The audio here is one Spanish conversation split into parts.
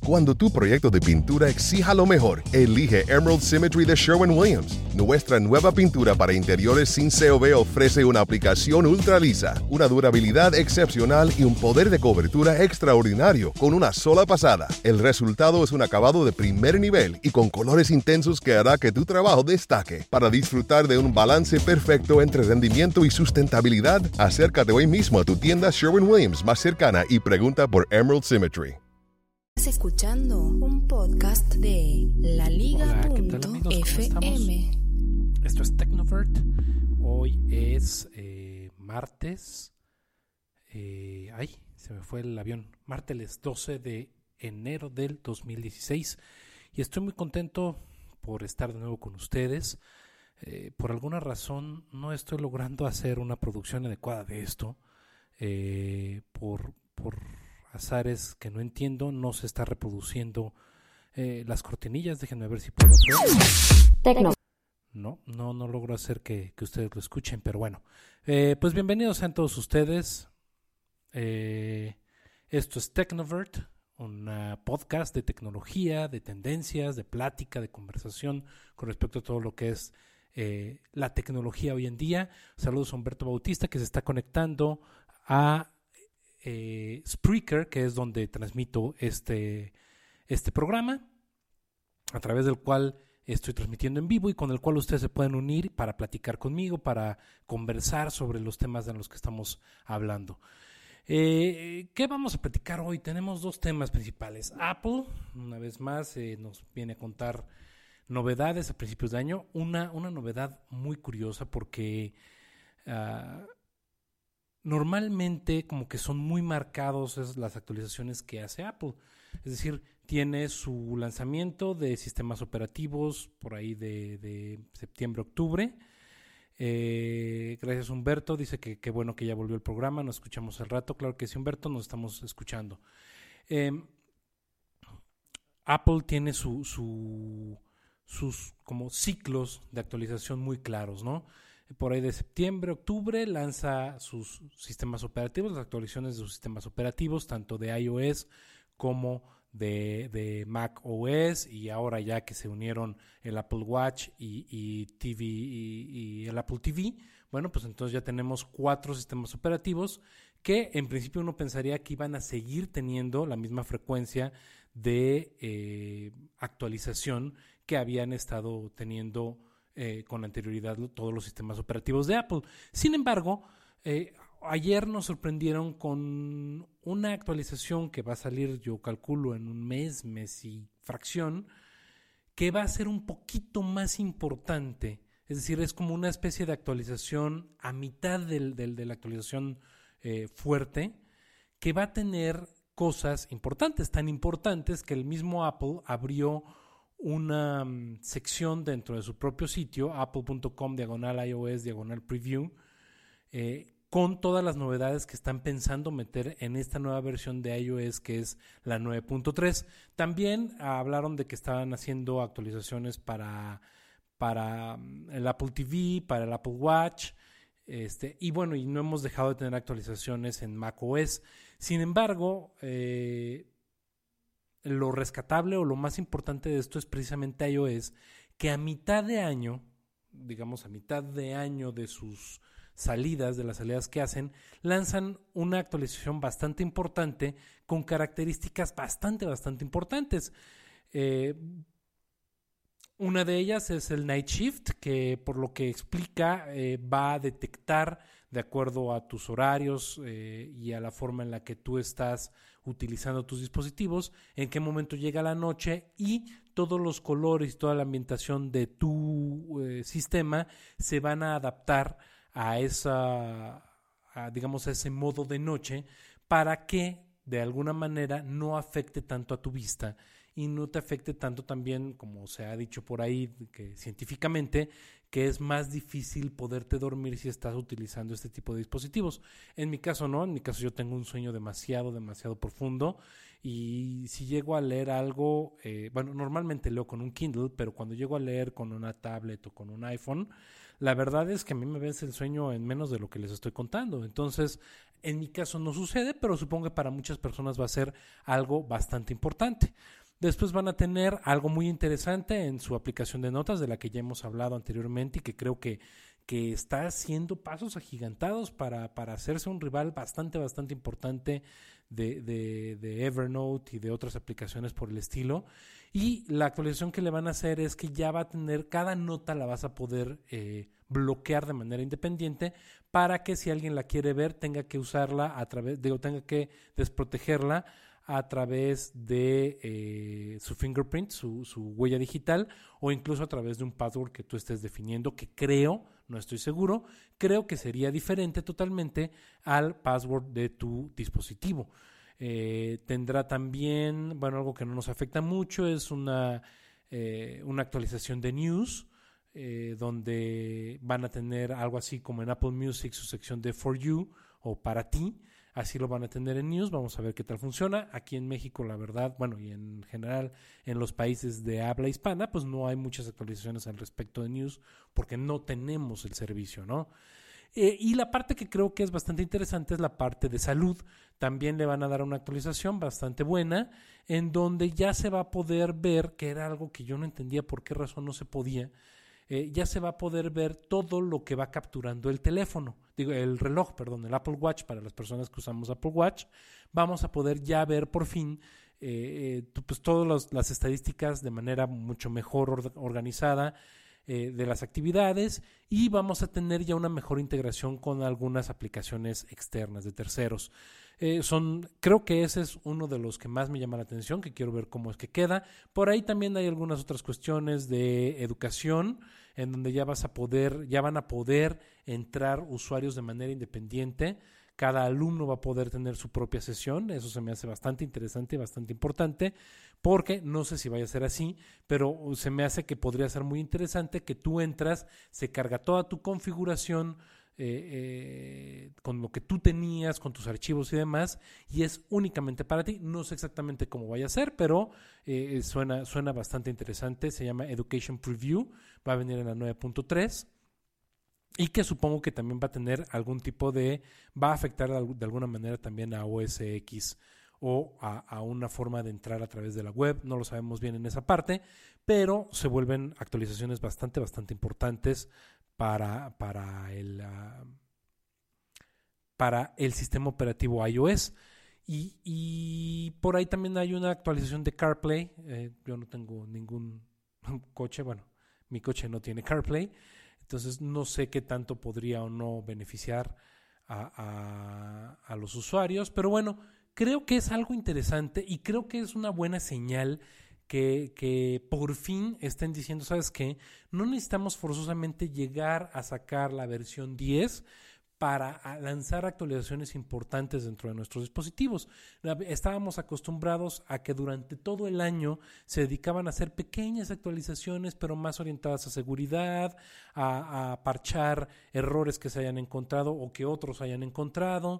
Cuando tu proyecto de pintura exija lo mejor, elige Emerald Symmetry de Sherwin-Williams. Nuestra nueva pintura para interiores sin COV ofrece una aplicación ultra lisa, una durabilidad excepcional y un poder de cobertura extraordinario con una sola pasada. El resultado es un acabado de primer nivel y con colores intensos que hará que tu trabajo destaque. Para disfrutar de un balance perfecto entre rendimiento y sustentabilidad, acércate hoy mismo a tu tienda Sherwin-Williams más cercana y pregunta por Emerald Symmetry. Estás escuchando un podcast de laliga.fm. Esto es Technovert. Hoy es martes. Se me fue el avión. Martes 12 de enero del 2016. Y estoy muy contento por estar de nuevo con ustedes. Por alguna razón no estoy logrando hacer una producción adecuada de esto. Por azares que no entiendo, no se está reproduciendo las cortinillas. Déjenme ver si puedo hacer. No logro hacer que ustedes lo escuchen, pero bueno. Pues bienvenidos sean todos ustedes. Esto es Technovert, un podcast de tecnología, de tendencias, de plática, de conversación con respecto a todo lo que es la tecnología hoy en día. Saludos a Humberto Bautista, que se está conectando a Spreaker, que es donde transmito este programa, a través del cual estoy transmitiendo en vivo y con el cual ustedes se pueden unir para platicar conmigo, para conversar sobre los temas de los que estamos hablando. ¿Qué vamos a platicar hoy? Tenemos dos temas principales. Apple, una vez más, nos viene a contar novedades a principios de año. Una novedad muy curiosa porque normalmente como que son muy marcados las actualizaciones que hace Apple. Es decir, tiene su lanzamiento de sistemas operativos por ahí de septiembre, octubre. Gracias Humberto, dice que bueno que ya volvió el programa, nos escuchamos al rato. Claro que sí, Humberto, nos estamos escuchando. Apple tiene sus como ciclos de actualización muy claros, ¿no? Por ahí de septiembre, octubre lanza sus sistemas operativos, las actualizaciones de sus sistemas operativos, tanto de iOS como de Mac OS, y ahora ya que se unieron el Apple Watch y TV y el Apple TV, bueno, pues entonces ya tenemos 4 sistemas operativos que en principio uno pensaría que iban a seguir teniendo la misma frecuencia de actualización que habían estado teniendo con anterioridad todos los sistemas operativos de Apple. Sin embargo, ayer nos sorprendieron con una actualización que va a salir, yo calculo, en un mes y fracción, que va a ser un poquito más importante. Es decir, es como una especie de actualización a mitad de la actualización fuerte, que va a tener cosas importantes, tan importantes que el mismo Apple abrió una sección dentro de su propio sitio, apple.com/iOS/preview, con todas las novedades que están pensando meter en esta nueva versión de iOS, que es la 9.3. También hablaron de que estaban haciendo actualizaciones para el Apple TV, para el Apple Watch, y bueno, y no hemos dejado de tener actualizaciones en macOS. Sin embargo, lo rescatable o lo más importante de esto es precisamente iOS, que a mitad de año, digamos a mitad de año de sus salidas, de las salidas que hacen, lanzan una actualización bastante importante con características bastante importantes. Una de ellas es el Night Shift, que por lo que explica va a detectar, de acuerdo a tus horarios y a la forma en la que tú estás utilizando tus dispositivos, en qué momento llega la noche, y todos los colores y toda la ambientación de tu sistema se van a adaptar a digamos, a ese modo de noche, para que de alguna manera no afecte tanto a tu vista y no te afecte tanto también, como se ha dicho por ahí, que científicamente, que es más difícil poderte dormir si estás utilizando este tipo de dispositivos. En mi caso no, en mi caso yo tengo un sueño demasiado profundo, y si llego a leer algo, normalmente leo con un Kindle, pero cuando llego a leer con una tablet o con un iPhone, la verdad es que a mí me vence el sueño en menos de lo que les estoy contando. Entonces, en mi caso no sucede, pero supongo que para muchas personas va a ser algo bastante importante. Después van a tener algo muy interesante en su aplicación de notas, de la que ya hemos hablado anteriormente y que creo que está haciendo pasos agigantados para hacerse un rival bastante importante de Evernote y de otras aplicaciones por el estilo. Y la actualización que le van a hacer es que ya va a tener, cada nota la vas a poder bloquear de manera independiente, para que si alguien la quiere ver tenga que usarla tenga que desprotegerla a través de su fingerprint, su huella digital, o incluso a través de un password que tú estés definiendo, que no estoy seguro, creo que sería diferente totalmente al password de tu dispositivo. Tendrá también, algo que no nos afecta mucho, es una actualización de news, donde van a tener algo así como en Apple Music su sección de For You o para ti. Así lo van a tener en News, vamos a ver qué tal funciona. Aquí en México, la verdad, y en general en los países de habla hispana, pues no hay muchas actualizaciones al respecto de News, porque no tenemos el servicio, ¿no? Y la parte que creo que es bastante interesante es la parte de salud. También le van a dar una actualización bastante buena, en donde ya se va a poder ver, que era algo que yo no entendía por qué razón no se podía, ya se va a poder ver todo lo que va capturando el reloj, el Apple Watch. Para las personas que usamos Apple Watch, vamos a poder ya ver por fin pues todas las estadísticas de manera mucho mejor organizada de las actividades, y vamos a tener ya una mejor integración con algunas aplicaciones externas de terceros. Creo que ese es uno de los que más me llama la atención, que quiero ver cómo es que queda. Por ahí también hay algunas otras cuestiones de educación, en donde ya van a poder entrar usuarios de manera independiente. Cada alumno va a poder tener su propia sesión. Eso se me hace bastante interesante y bastante importante, porque no sé si vaya a ser así, pero se me hace que podría ser muy interesante que tú entras, se carga toda tu configuración con lo que tú tenías, con tus archivos y demás, y es únicamente para ti. No sé exactamente cómo vaya a ser, pero suena bastante interesante. Se llama Education Preview, va a venir en la 9.3, y que supongo que también va a tener va a afectar de alguna manera también a OS X o a una forma de entrar a través de la web. No lo sabemos bien en esa parte, pero se vuelven actualizaciones bastante importantes para el sistema operativo iOS. Y por ahí también hay una actualización de CarPlay. Yo no tengo ningún coche, mi coche no tiene CarPlay, entonces no sé qué tanto podría o no beneficiar a los usuarios, pero creo que es algo interesante, y creo que es una buena señal que por fin estén diciendo, ¿sabes qué? No necesitamos forzosamente llegar a sacar la versión 10 para lanzar actualizaciones importantes dentro de nuestros dispositivos. Estábamos acostumbrados a que durante todo el año se dedicaban a hacer pequeñas actualizaciones, pero más orientadas a seguridad, a parchar errores que se hayan encontrado o que otros hayan encontrado,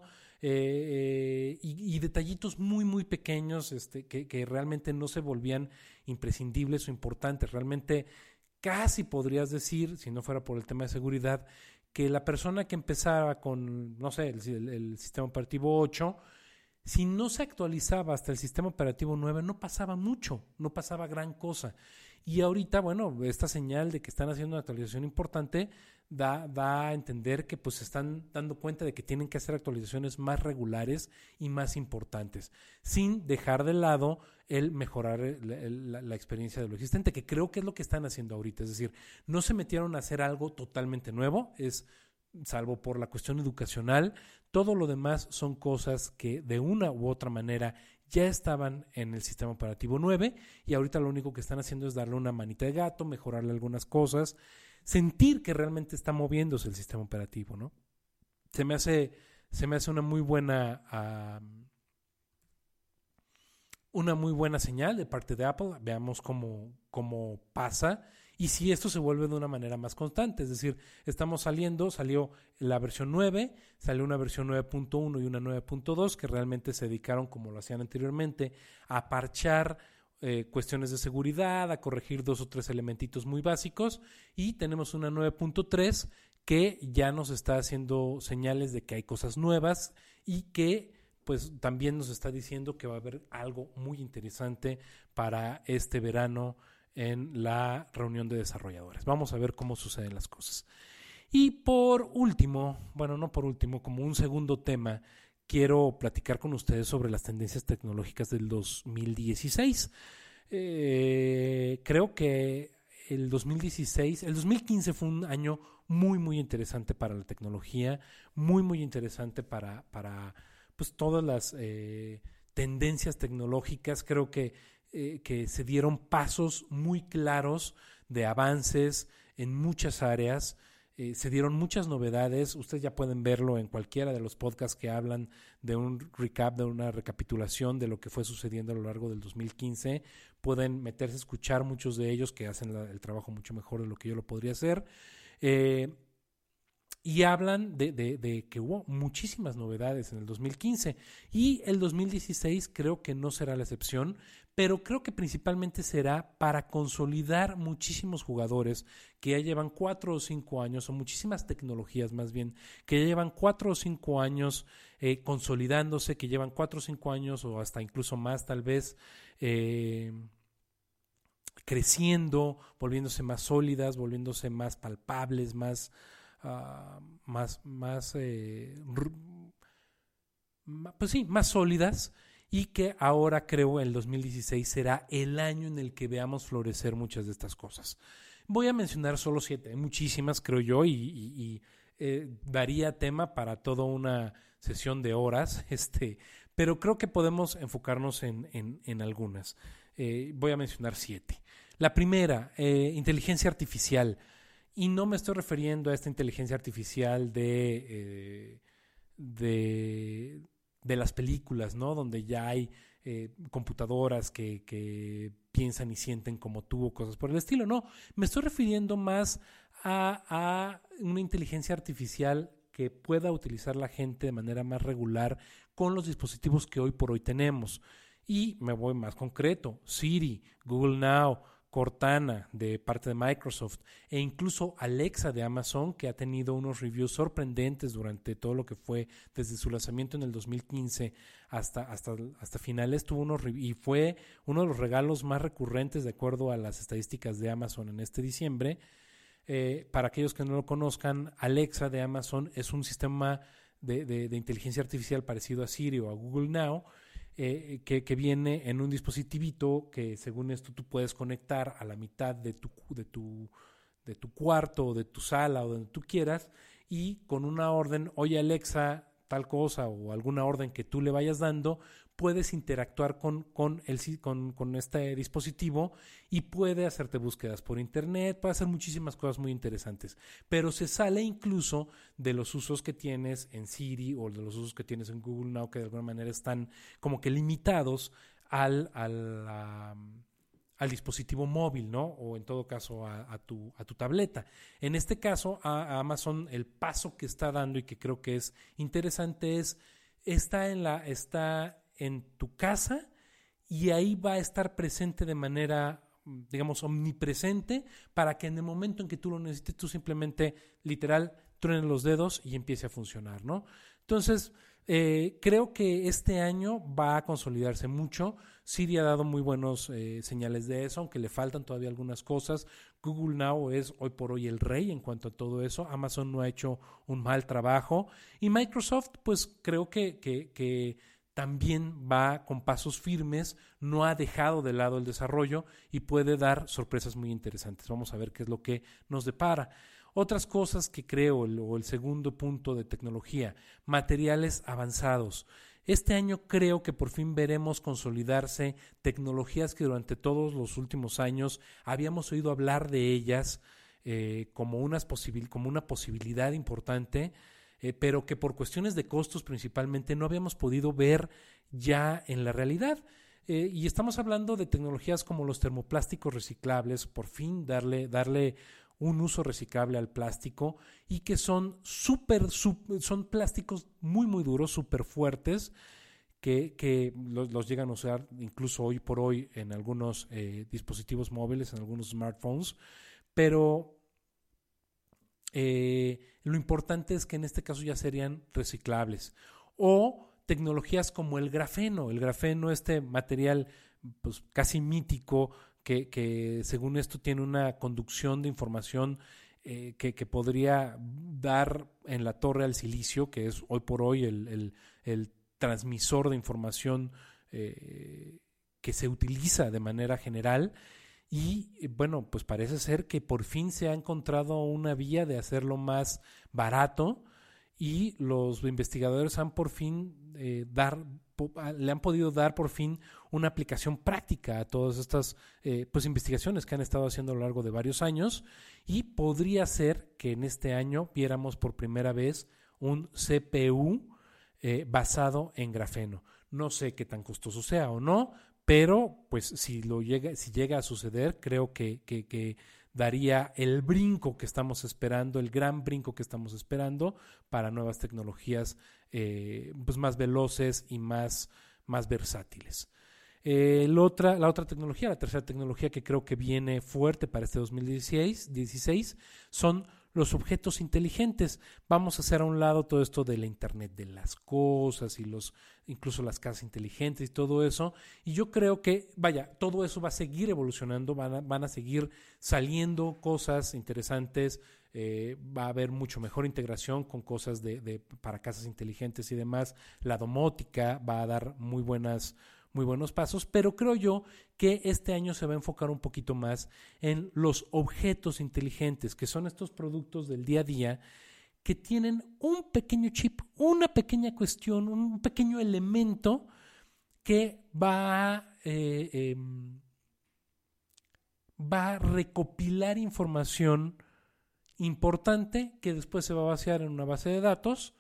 y detallitos muy pequeños que realmente no se volvían imprescindibles o importantes. Realmente casi podrías decir, si no fuera por el tema de seguridad, que la persona que empezaba con, no sé, el sistema operativo 8, si no se actualizaba hasta el sistema operativo 9, no pasaba mucho, no pasaba gran cosa. Y ahorita, esta señal de que están haciendo una actualización importante da a entender que pues se están dando cuenta de que tienen que hacer actualizaciones más regulares y más importantes, sin dejar de lado el mejorar la experiencia de lo existente, que creo que es lo que están haciendo ahorita. Es decir, no se metieron a hacer algo totalmente nuevo, salvo por la cuestión educacional. Todo lo demás son cosas que de una u otra manera ya estaban en el sistema operativo 9, y ahorita lo único que están haciendo es darle una manita de gato, mejorarle algunas cosas, sentir que realmente está moviéndose el sistema operativo, ¿no? Se me hace una muy buena una muy buena señal de parte de Apple. Veamos cómo pasa y si esto se vuelve de una manera más constante. Es decir, salió la versión 9, salió una versión 9.1 y una 9.2 que realmente se dedicaron, como lo hacían anteriormente, a parchar cuestiones de seguridad, a corregir 2 o 3 elementitos muy básicos, y tenemos una 9.3 que ya nos está haciendo señales de que hay cosas nuevas y que pues también nos está diciendo que va a haber algo muy interesante para este verano en la reunión de desarrolladores. Vamos a ver cómo suceden las cosas. Y por último, como un segundo tema, quiero platicar con ustedes sobre las tendencias tecnológicas del 2016. Creo que el 2015 fue un año muy, muy interesante para la tecnología, muy, muy interesante para pues todas las tendencias tecnológicas. Creo que se dieron pasos muy claros de avances en muchas áreas. Se dieron muchas novedades. Ustedes ya pueden verlo en cualquiera de los podcasts que hablan de un recap, de una recapitulación de lo que fue sucediendo a lo largo del 2015. Pueden meterse a escuchar muchos de ellos que hacen el trabajo mucho mejor de lo que yo lo podría hacer. Y hablan de que hubo muchísimas novedades en el 2015 y el 2016 creo que no será la excepción, pero creo que principalmente será para consolidar muchísimos jugadores que ya llevan 4 o 5 años, o muchísimas tecnologías más bien, que ya llevan 4 o 5 años consolidándose, que llevan 4 o 5 años o hasta incluso más tal vez creciendo, volviéndose más sólidas, volviéndose más palpables, más sólidas, y que ahora creo el 2016 será el año en el que veamos florecer muchas de estas cosas. Voy a mencionar solo 7, hay muchísimas creo yo y daría tema para toda una sesión de horas, pero creo que podemos enfocarnos en algunas. Voy a mencionar 7. La primera, inteligencia artificial. Y no me estoy refiriendo a esta inteligencia artificial de las películas, ¿no? Donde ya hay computadoras que piensan y sienten como tú o cosas por el estilo. No, me estoy refiriendo más a una inteligencia artificial que pueda utilizar la gente de manera más regular con los dispositivos que hoy por hoy tenemos. Y me voy más concreto: Siri, Google Now, Cortana de parte de Microsoft e incluso Alexa de Amazon, que ha tenido unos reviews sorprendentes durante todo lo que fue desde su lanzamiento en el 2015 hasta finales. Y fue uno de los regalos más recurrentes de acuerdo a las estadísticas de Amazon en este diciembre. Para aquellos que no lo conozcan, Alexa de Amazon es un sistema de inteligencia artificial parecido a Siri o a Google Now, que viene en un dispositivito que según esto tú puedes conectar a la mitad de tu cuarto o de tu sala o donde tú quieras, y con una orden, oye Alexa, tal cosa, o alguna orden que tú le vayas dando, puedes interactuar con este dispositivo y puede hacerte búsquedas por internet, puede hacer muchísimas cosas muy interesantes, pero se sale incluso de los usos que tienes en Siri o de los usos que tienes en Google Now, que de alguna manera están como que limitados al dispositivo móvil, ¿no? O en todo caso a tu tableta. En este caso, a Amazon, el paso que está dando y que creo que es interesante está en tu casa, y ahí va a estar presente de manera, digamos, omnipresente, para que en el momento en que tú lo necesites, tú simplemente, literal, truenes los dedos y empiece a funcionar, ¿no? Entonces, creo que este año va a consolidarse mucho. Siri ha dado muy buenos señales de eso, aunque le faltan todavía algunas cosas. Google Now es hoy por hoy el rey en cuanto a todo eso. Amazon no ha hecho un mal trabajo. Y Microsoft, pues creo que también va con pasos firmes, no ha dejado de lado el desarrollo y puede dar sorpresas muy interesantes. Vamos a ver qué es lo que nos depara. Otras cosas que creo, o el segundo punto de tecnología, materiales avanzados. Este año creo que por fin veremos consolidarse tecnologías que durante todos los últimos años habíamos oído hablar de ellas como una posibilidad importante, pero que por cuestiones de costos principalmente no habíamos podido ver ya en la realidad. Y estamos hablando de tecnologías como los termoplásticos reciclables, por fin darle un uso reciclable al plástico, y que son son plásticos muy, muy duros, súper fuertes, que los llegan a usar incluso hoy por hoy en algunos dispositivos móviles, en algunos smartphones, pero lo importante es que en este caso ya serían reciclables. O tecnologías como el grafeno, este material pues casi mítico que según esto tiene una conducción de información que podría dar en la torre al silicio, que es hoy por hoy el transmisor de información que se utiliza de manera general. Y bueno, pues parece ser que por fin se ha encontrado una vía de hacerlo más barato, y los investigadores han por fin le han podido dar por fin una aplicación práctica a todas estas pues investigaciones que han estado haciendo a lo largo de varios años, y podría ser que en este año viéramos por primera vez un CPU basado en grafeno. No sé qué tan costoso sea o no, pero pues si llega a suceder, creo que daría el brinco que estamos esperando, el gran brinco que estamos esperando para nuevas tecnologías pues más veloces y más versátiles. La otra tecnología, la tercera tecnología que creo que viene fuerte para este 2016 son los objetos inteligentes. Vamos a hacer a un lado todo esto de la Internet de las cosas y incluso las casas inteligentes y todo eso. Y yo creo que, todo eso va a seguir evolucionando, van a seguir saliendo cosas interesantes, va a haber mucho mejor integración con cosas para casas inteligentes y demás. La domótica va a dar muy buenos pasos, pero creo yo que este año se va a enfocar un poquito más en los objetos inteligentes, que son estos productos del día a día que tienen un pequeño chip, una pequeña cuestión, un pequeño elemento que va a recopilar información importante que después se va a vaciar en una base de datos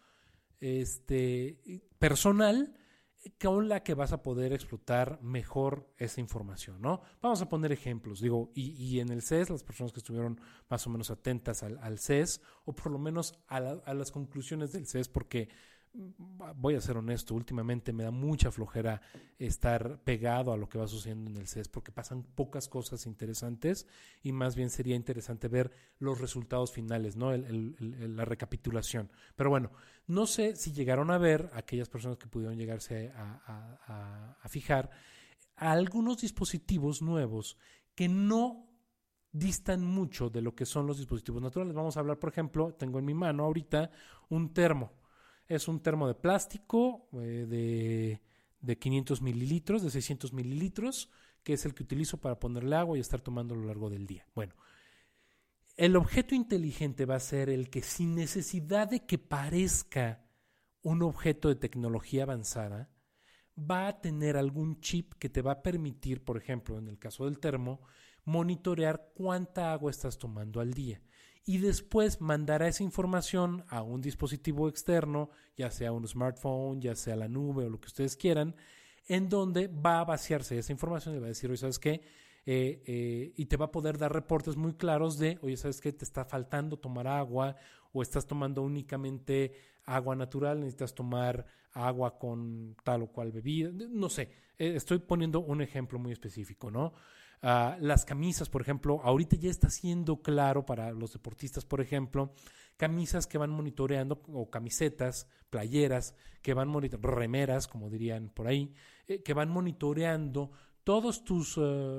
personal, con la que vas a poder explotar mejor esa información, ¿no? Vamos a poner ejemplos, y en el CES, las personas que estuvieron más o menos atentas al CES, o por lo menos a las conclusiones del CES, porque voy a ser honesto, últimamente me da mucha flojera estar pegado a lo que va sucediendo en el CES, porque pasan pocas cosas interesantes, y más bien sería interesante ver los resultados finales, ¿no? La recapitulación. Pero bueno, no sé si llegaron a ver, aquellas personas que pudieron llegarse a fijar, a algunos dispositivos nuevos que no distan mucho de lo que son los dispositivos naturales. Vamos a hablar, por ejemplo, tengo en mi mano ahorita un termo. Es un termo de plástico de 500 mililitros, de 600 mililitros, que es el que utilizo para ponerle agua y estar tomando a lo largo del día. Bueno, el objeto inteligente va a ser el que, sin necesidad de que parezca un objeto de tecnología avanzada, va a tener algún chip que te va a permitir, por ejemplo, en el caso del termo, monitorear cuánta agua estás tomando al día. Y después mandará esa información a un dispositivo externo, ya sea un smartphone, ya sea la nube o lo que ustedes quieran, en donde va a vaciarse esa información y va a decir, oye, ¿sabes qué? Y te va a poder dar reportes muy claros de, oye, ¿sabes qué? Te está faltando tomar agua, o estás tomando únicamente agua natural, necesitas tomar agua con tal o cual bebida, no sé, estoy poniendo un ejemplo muy específico, ¿no? Las camisas, por ejemplo, ahorita ya está siendo claro para los deportistas, por ejemplo, camisas que van monitoreando, o camisetas, playeras, que van monitoreando, remeras, como dirían por ahí, que van monitoreando todas tus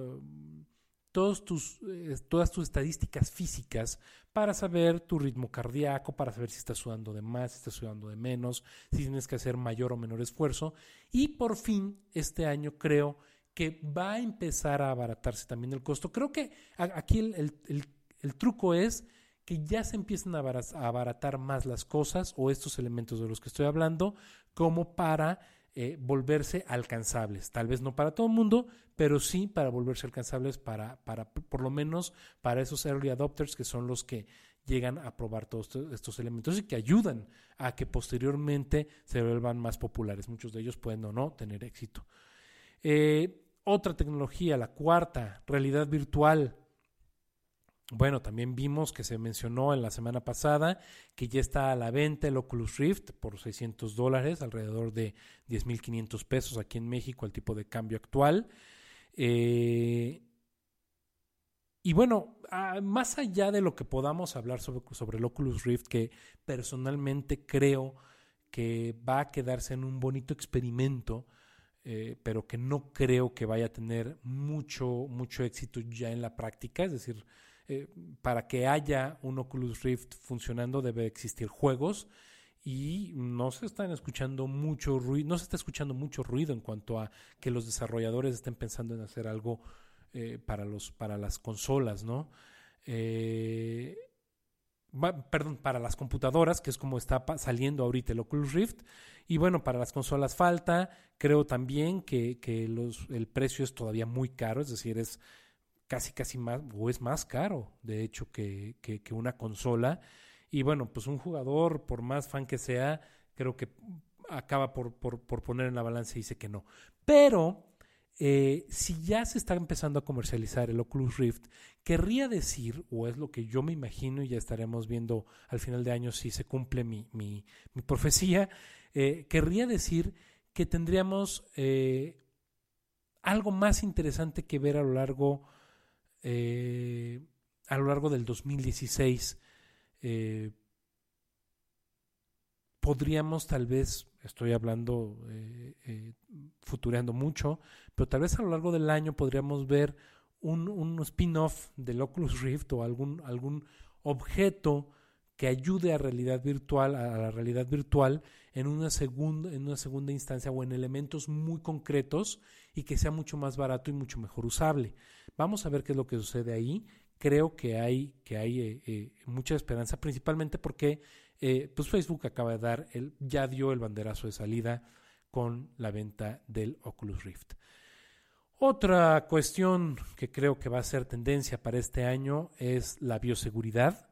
estadísticas físicas para saber tu ritmo cardíaco, para saber si estás sudando de más, si estás sudando de menos, si tienes que hacer mayor o menor esfuerzo. Y por fin, este año creo que va a empezar a abaratarse también el costo. Creo que aquí el truco es que ya se empiezan a abaratar más las cosas, o estos elementos de los que estoy hablando, como para volverse alcanzables. Tal vez no para todo el mundo, pero sí para volverse alcanzables para por lo menos para esos early adopters, que son los que llegan a probar todos estos elementos y que ayudan a que posteriormente se vuelvan más populares. Muchos de ellos pueden o no tener éxito. Otra tecnología, la cuarta, realidad virtual. Bueno, también vimos que se mencionó en la semana pasada que ya está a la venta el Oculus Rift por $600, alrededor de 10,500 pesos aquí en México, el tipo de cambio actual. Y bueno, más allá de lo que podamos hablar sobre el Oculus Rift, que personalmente creo que va a quedarse en un bonito experimento, pero que no creo que vaya a tener mucho éxito ya en la práctica. Es decir, para que haya un Oculus Rift funcionando debe existir juegos y no se está escuchando mucho ruido en cuanto a que los desarrolladores estén pensando en hacer algo para las consolas, ¿no? Para las computadoras, que es como está saliendo ahorita el Oculus Rift. Y bueno, para las consolas falta. Creo también que el precio es todavía muy caro, es decir, es casi más, o es más caro, de hecho, que una consola. Y bueno, pues un jugador, por más fan que sea, creo que acaba por poner en la balanza y dice que no. Pero si ya se está empezando a comercializar el Oculus Rift, querría decir, o es lo que yo me imagino, y ya estaremos viendo al final de año si se cumple mi profecía, querría decir que tendríamos algo más interesante que ver a lo largo del 2016. Podríamos tal vez, estoy hablando, futureando mucho, pero tal vez a lo largo del año podríamos ver un spin-off del Oculus Rift o algún objeto que ayude a la realidad virtual en una segunda instancia o en elementos muy concretos y que sea mucho más barato y mucho mejor usable. Vamos a ver qué es lo que sucede ahí. Creo que hay mucha esperanza, principalmente porque pues Facebook ya dio el banderazo de salida con la venta del Oculus Rift. Otra cuestión que creo que va a ser tendencia para este año es la bioseguridad.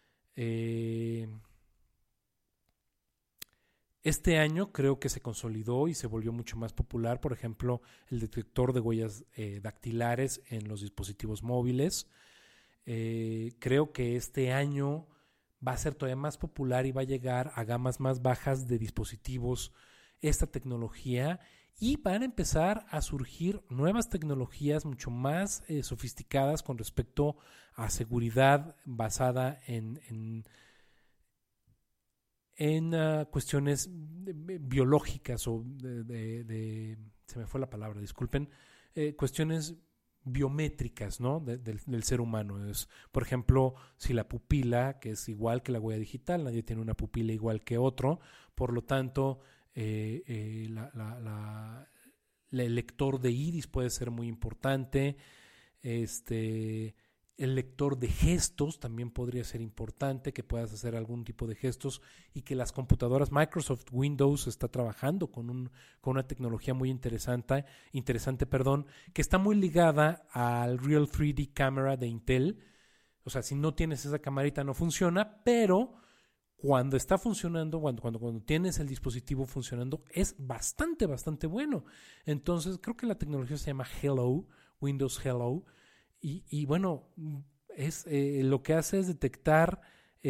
Este año creo que se consolidó y se volvió mucho más popular, por ejemplo, el detector de huellas dactilares en los dispositivos móviles. Creo que este año va a ser todavía más popular y va a llegar a gamas más bajas de dispositivos esta tecnología, y van a empezar a surgir nuevas tecnologías mucho más sofisticadas con respecto a seguridad basada en cuestiones biológicas o se me fue la palabra, disculpen, cuestiones biométricas, ¿no? del ser humano. Es, por ejemplo, si la pupila, que es igual que la huella digital, nadie tiene una pupila igual que otro, por lo tanto, el lector de iris puede ser muy importante. El lector de gestos también podría ser importante, que puedas hacer algún tipo de gestos, y que las computadoras Microsoft Windows está trabajando con una tecnología muy interesante, que está muy ligada al Real 3D Camera de Intel. O sea, si no tienes esa camarita no funciona, pero cuando está funcionando, cuando tienes el dispositivo funcionando, es bastante bueno. Entonces, creo que la tecnología se llama Hello, Windows Hello, y bueno, es lo que hace es detectar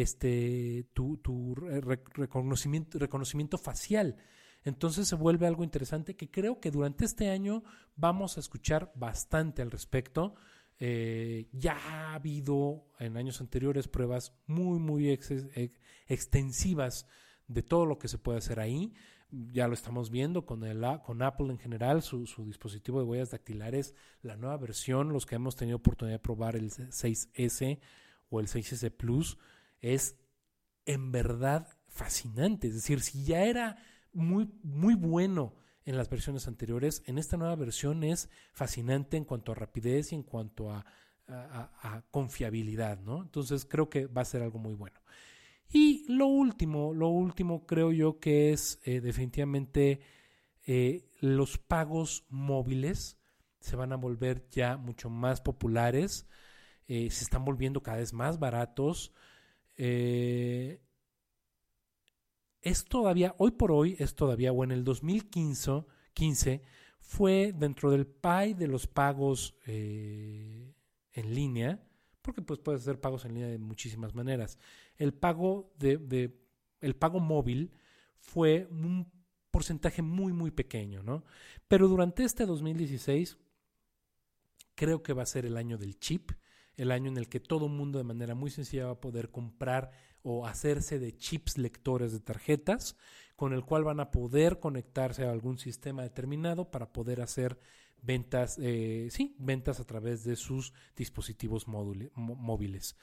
tu reconocimiento facial. Entonces se vuelve algo interesante que creo que durante este año vamos a escuchar bastante al respecto. Ya ha habido en años anteriores pruebas muy extensivas de todo lo que se puede hacer ahí. Ya lo estamos viendo con Apple en general, su dispositivo de huellas dactilares, la nueva versión. Los que hemos tenido oportunidad de probar el 6S o el 6S Plus, es en verdad fascinante. Es decir, si ya era muy bueno en las versiones anteriores, en esta nueva versión es fascinante en cuanto a rapidez y en cuanto a confiabilidad, ¿no? Entonces creo que va a ser algo muy bueno. Y lo último creo yo que es definitivamente los pagos móviles se van a volver ya mucho más populares, se están volviendo cada vez más baratos. Es todavía, hoy por hoy es todavía, o en el 2015 fue dentro del pie de los pagos en línea, porque pues puedes hacer pagos en línea de muchísimas maneras. El pago el pago móvil fue un porcentaje muy, muy pequeño, ¿no? Pero durante este 2016 creo que va a ser el año del chip, el año en el que todo el mundo de manera muy sencilla va a poder comprar o hacerse de chips lectores de tarjetas, con el cual van a poder conectarse a algún sistema determinado para poder hacer ventas, ventas a través de sus dispositivos móviles.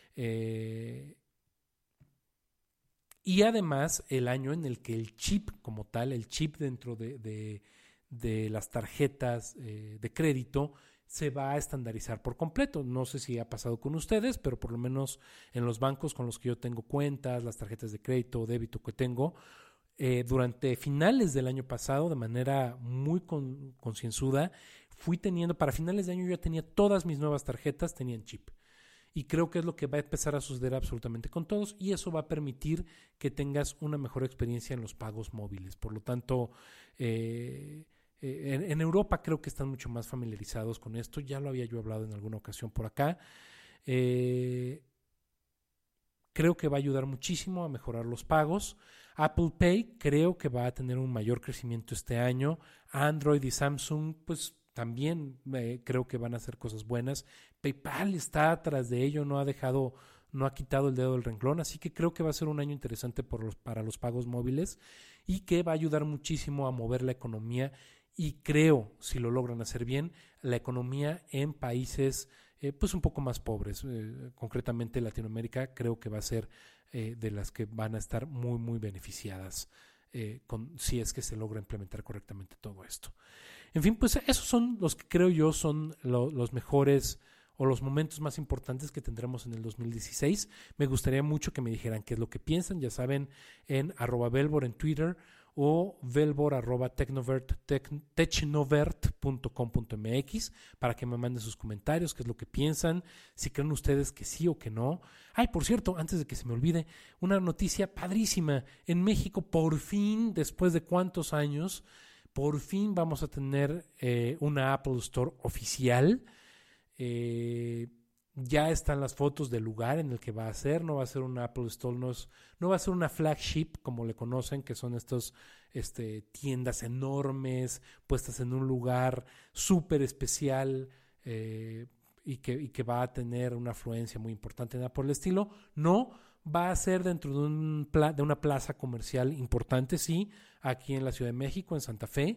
Y además el año en el que el chip como tal, el chip dentro de las tarjetas de crédito, se va a estandarizar por completo. No sé si ha pasado con ustedes, pero por lo menos en los bancos con los que yo tengo cuentas, las tarjetas de crédito o débito que tengo, durante finales del año pasado, de manera muy concienzuda, fui teniendo, para finales de año yo ya tenía todas mis nuevas tarjetas, tenían chip. Y creo que es lo que va a empezar a suceder absolutamente con todos, y eso va a permitir que tengas una mejor experiencia en los pagos móviles. Por lo tanto, en Europa creo que están mucho más familiarizados con esto. Ya lo había yo hablado en alguna ocasión por acá. Creo que va a ayudar muchísimo a mejorar los pagos. Apple Pay creo que va a tener un mayor crecimiento este año. Android y Samsung pues también creo que van a hacer cosas buenas. PayPal está atrás de ello, no ha quitado el dedo del renglón, así que creo que va a ser un año interesante para los pagos móviles y que va a ayudar muchísimo a mover la economía. Y creo, si lo logran hacer bien, la economía en países pues un poco más pobres, concretamente Latinoamérica, creo que va a ser de las que van a estar muy, muy beneficiadas si es que se logra implementar correctamente todo esto. En fin, pues esos son los que creo yo son los mejores o los momentos más importantes que tendremos en el 2016. Me gustaría mucho que me dijeran qué es lo que piensan, ya saben, en @Velbor en Twitter o velbor@technovert.com.mx para que me manden sus comentarios, qué es lo que piensan, si creen ustedes que sí o que no. Ay, por cierto, antes de que se me olvide, una noticia padrísima. En México, por fin, después de cuántos años, por fin vamos a tener una Apple Store oficial. Ya están las fotos del lugar en el que va a ser. No va a ser una Apple Store, no va a ser una flagship como le conocen, que son estos tiendas enormes puestas en un lugar súper especial y que va a tener una afluencia muy importante por el estilo. No, va a ser dentro de una plaza comercial importante, sí, aquí en la Ciudad de México, en Santa Fe.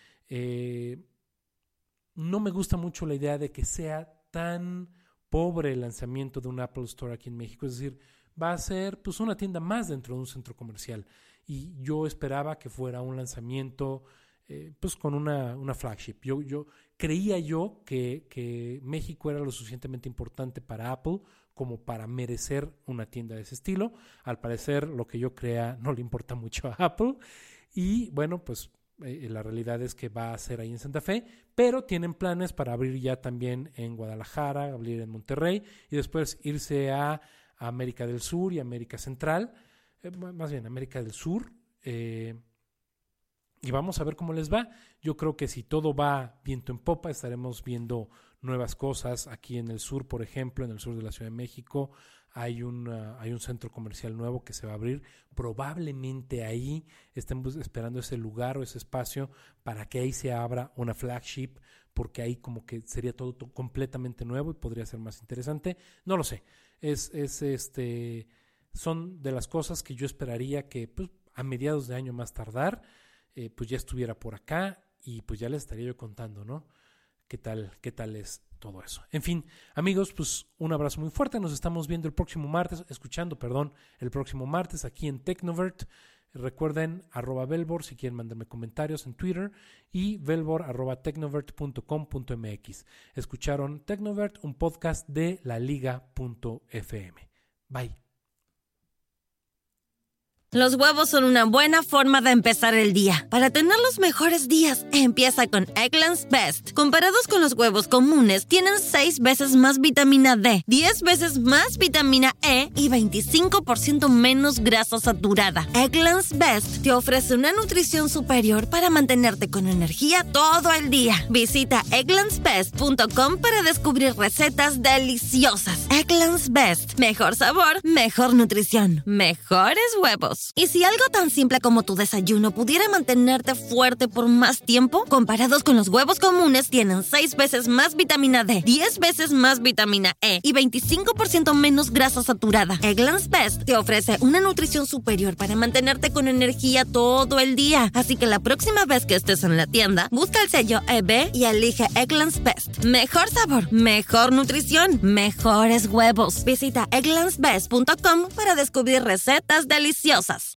No me gusta mucho la idea de que sea tan pobre el lanzamiento de un Apple Store aquí en México, es decir, va a ser pues una tienda más dentro de un centro comercial, y yo esperaba que fuera un lanzamiento pues con una flagship. Creía que México era lo suficientemente importante para Apple como para merecer una tienda de ese estilo. Al parecer lo que yo crea no le importa mucho a Apple, y bueno, pues la realidad es que va a ser ahí en Santa Fe, pero tienen planes para abrir ya también en Guadalajara, abrir en Monterrey y después irse a América del Sur y América Central, más bien América del Sur, y vamos a ver cómo les va. Yo creo que si todo va viento en popa, estaremos viendo nuevas cosas aquí en el sur. Por ejemplo, en el sur de la Ciudad de México hay un centro comercial nuevo que se va a abrir. Probablemente ahí estemos esperando ese lugar o ese espacio para que ahí se abra una flagship, porque ahí como que sería todo completamente nuevo y podría ser más interesante. No lo sé. Son de las cosas que yo esperaría que pues, a mediados de año más tardar pues ya estuviera por acá, y pues ya les estaría yo contando, ¿no? ¿Qué tal es todo eso? En fin, amigos, pues un abrazo muy fuerte. Nos estamos viendo el próximo martes, el próximo martes aquí en Technovert. Recuerden @Velbor si quieren mandarme comentarios en Twitter, y velbor@technovert.com.mx. Escucharon Technovert, un podcast de la Liga.fm. Bye. Los huevos son una buena forma de empezar el día. Para tener los mejores días, empieza con Eggland's Best. Comparados con los huevos comunes, tienen 6 veces más vitamina D, 10 veces más vitamina E y 25% menos grasa saturada. Eggland's Best te ofrece una nutrición superior para mantenerte con energía todo el día. Visita egglandsbest.com para descubrir recetas deliciosas. Eggland's Best. Mejor sabor, mejor nutrición, mejores huevos. ¿Y si algo tan simple como tu desayuno pudiera mantenerte fuerte por más tiempo? Comparados con los huevos comunes, tienen 6 veces más vitamina D, 10 veces más vitamina E y 25% menos grasa saturada. Eggland's Best te ofrece una nutrición superior para mantenerte con energía todo el día. Así que la próxima vez que estés en la tienda, busca el sello EB y elige Eggland's Best. Mejor sabor, mejor nutrición, mejores huevos. Visita egglandsbest.com para descubrir recetas deliciosas.